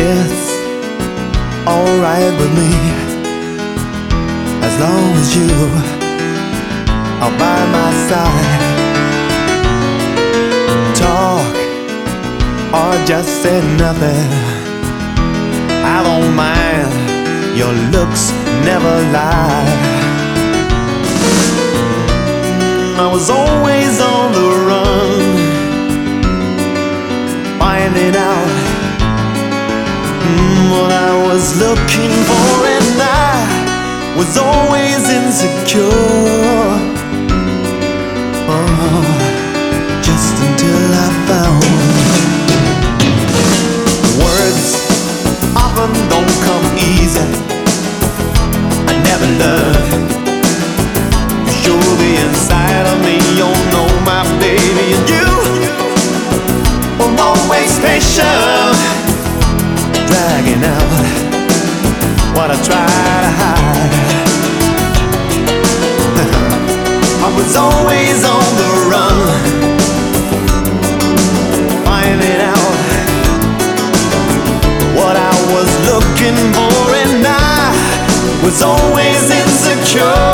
It's alright with me, as long as you are by my side. Talk or just say nothing, I don't mind, your looks never lie. I was always on the run, finding out what I was looking for, and I was always insecure. Oh, just until I found words often don't come easy. I never learned to show the inside of me. You know my baby, and you were always patient, dragging out what I try to hide. I was always on the run, finding out what I was looking for, and I was always insecure.